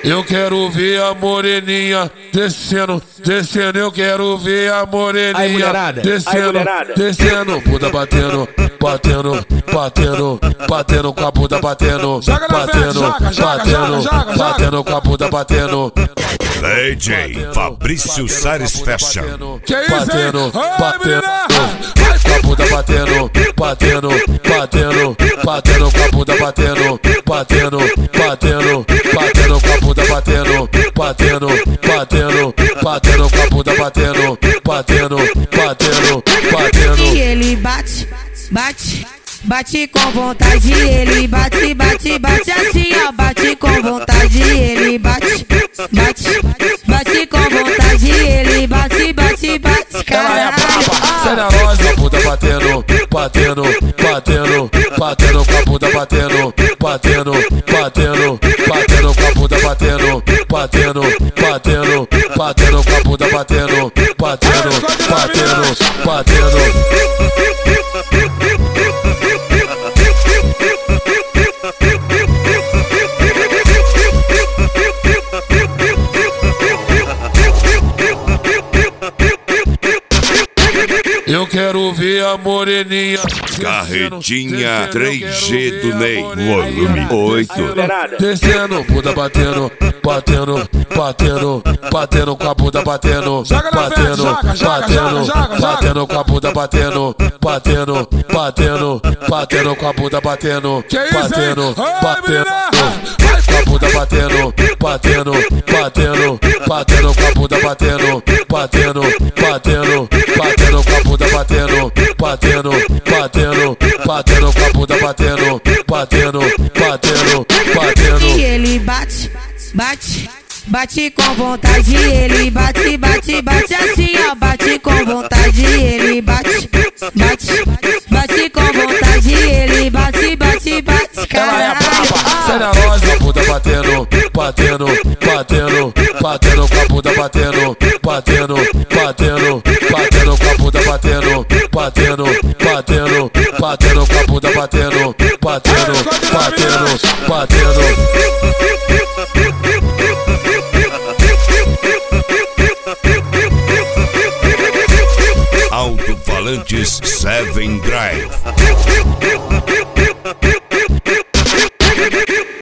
Eu quero ver a moreninha descendo, descendo. Eu quero ver a moreninha descendo, descendo. Bunda batendo, batendo, batendo, batendo com a bunda batendo, batendo, batendo, batendo com a bunda batendo. DJ Fabrício Sares Fashion. Batendo, batendo, com a bunda batendo, batendo, batendo, batendo com a bunda batendo, batendo, batendo, batendo com a bunda batendo, batendo, batendo, batendo com a bunda batendo, batendo, batendo, batendo. E ele bate, bate, bate com vontade. Ele bate, bate, bate assim, ó, bate com vontade. Ele bate, bate, bate com vontade. Ele bate, bate, bate, caralho. Sai da rosa, bunda batendo, batendo, batendo, batendo com a bunda batendo, batendo, batendo, batendo com a bunda batendo, batendo, batendo, batendo com a bunda batendo, batendo, batendo, batendo. Eu quero ver a moreninha Carretinha 3G do Ney, volume 8. Descendo, bunda batendo, batendo, batendo, batendo com a bunda batendo, batendo, batendo, batendo com a bunda batendo, batendo, batendo, batendo com a bunda batendo, batendo, batendo, com a bunda batendo, batendo, batendo, batendo com a bunda batendo, batendo, batendo, batendo com a bunda batendo, batendo, batendo, batendo com a bunda batendo, batendo, batendo, batendo. E ele bate, bate, bate com vontade. Ele bate, bate, bate assim, ó, bate com vontade. Ele bate, bate, bate com vontade. Ele bate, bate, bate, caralho. Sai da rosa, bunda batendo, batendo, batendo, batendo com a bunda batendo, batendo, batendo, batendo com a bunda batendo, batendo, batendo, batendo com a bunda batendo, batendo, batendo, batendo. Alto-falantes 7 Drive.